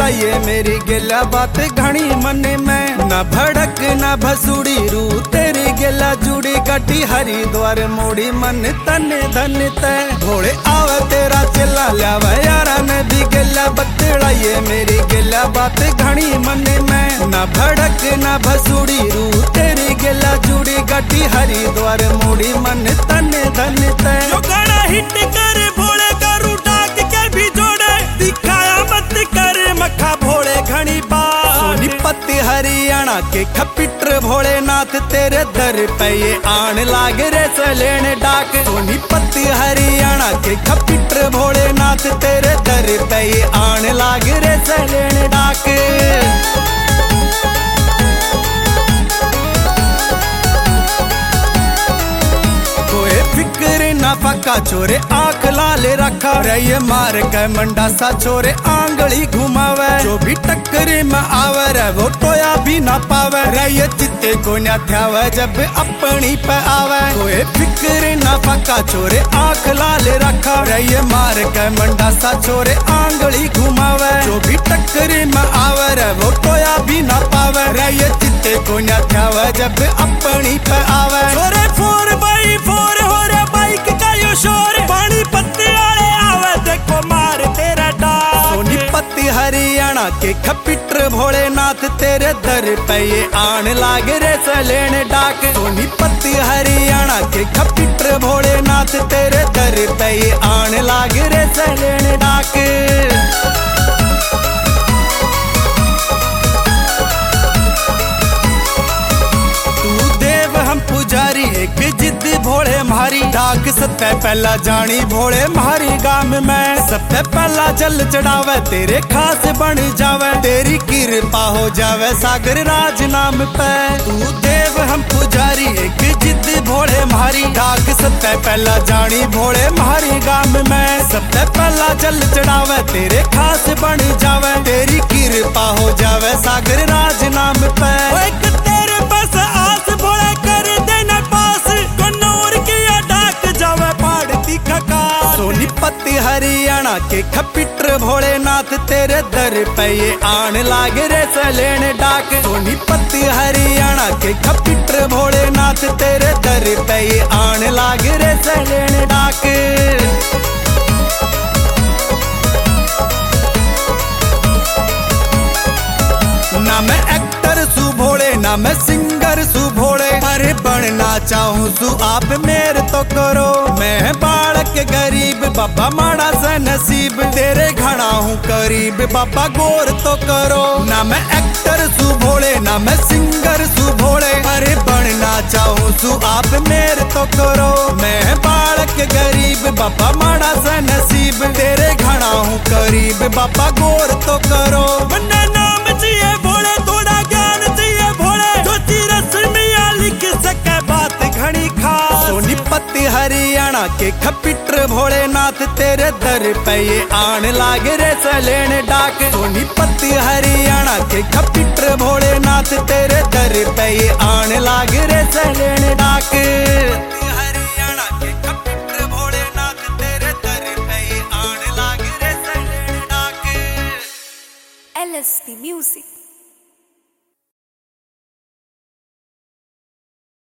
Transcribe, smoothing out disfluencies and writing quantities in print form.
बतलाइए मेरी गिला बात घनी मन में। ना भड़क ना भसूड़ी रू तेरी गिला जुड़ी गड्डी हरिद्वार मोड़ी मन तन धन तय। भोले आवे तेरा चिल्ला लियावा यारा ने भी गिला बतलाइए मेरी गिला बात घनी मन में। ना भड़क ना भसूड़ी रू तेरी गिला जुड़ी गड्डी हरिद्वार मोड़ी मन तन धन तय। जो गाना हिट करे भोले करू डाक के भी जोड़े दिखाया मत करे मक्खा भोले घनी बार। सोनीपत हरियाणा के खपिटर भोलेनाथ तेरे दर पे ये आन लाग रे सलेन डाक। सोनीपत हरियाणा के खपिटर भोलेनाथ तेरे दर पे ये आन लाग रे सलेन डाक। फिक्र ना पक्का छोरे आंख लाल रखा रही मार के मंडा सा छोरे आंगली घुमावे। जो भी टक्करे में आवे रे वो टोया भी ना पावे रही चित्ते को न ध्यावे जब अपनी पे आवे। कोई फिक्र ना पक्का छोरे आंख लाल रखा रही मार के मंडा सा छोरे आंगली घुमावे। जो भी टक्करे में आवे रे वो टोया भी ना पावे रही चित्ते को न ध्यावे जब अपनी पे आवे। छोरे 4x4 हो रे बाइक का यो शोर पानी पत्ती वाले आवे देखो मार तेरा डाक। सोनीपत हरियाणा के खपिटर भोलेनाथ तेरे दर पे ये आन लाग रे सलेन डाक। सोनीपत हरियाणा के खपिटर भोलेनाथ तेरे दर पे ये आन लाग रे सलेन डाक। हम पुजारी एक जिद भोले मारी डाक सबसे पहला जानी भोले मारी गाम में। सबसे पहला जल चढ़ावे तेरे खास बन जावे तेरी कृपा हो जावे सागर राज नाम पे। तू देव हम पुजारी एक जिद भोले मारी डाक सबसे पहला जानी भोले मारी गाम में। सबसे पहला जल चढ़ावे तेरे खास बन जावे तेरी कृपा हो जावे सागर राज नाम पे। तेरे बस आस भोले कर देना पास कन्नौर किया डाक जावे पहाड़ खका। सोनीपत हरियाणा के खपिटर भोलेनाथ तेरे दर पे ये आन लाग रे सलेन डाक। सोनीपत हरियाणा के खपिटर भोलेनाथ तेरे दर पे ये आन लाग रे सलेन डाक। ना मैं एक्टर सु भोले ना मैं सिंगर सु भोले पर बनना चाहूँ सु आप मेरे तो करो। मैं बालक गरीब बाबा माड़ा सा नसीब तेरे घड़ा हूँ करीब बाबा गौर तो करो। ना मैं एक्टर सु भोले ना मैं सिंगर सु भोले पर बनना चाहूँ सु आप मेरे तो करो। मैं बालक गरीब बाबा माड़ा सा नसीब तेरे घड़ा हूँ करीब बाबा गौर तो करो। वरना नाम चाहिए भोले थोड़ा ज्ञान चाहिए भोले जो रस्मिया लिख सके बात घनी खास। सोनीपत हरियाणा के खपिटर भोलेनाथ तेरे दर पे ये आन लाग रे सलेन डाक। सोनीपत हरियाणा के खपिटर भोलेनाथ तेरे दर पे ये आन लाग रे सलेन डाक। हरियाणा के खपिटर भोलेनाथ तेरे दर पे ये आन लाग रे सलेन डाक। LSP Music।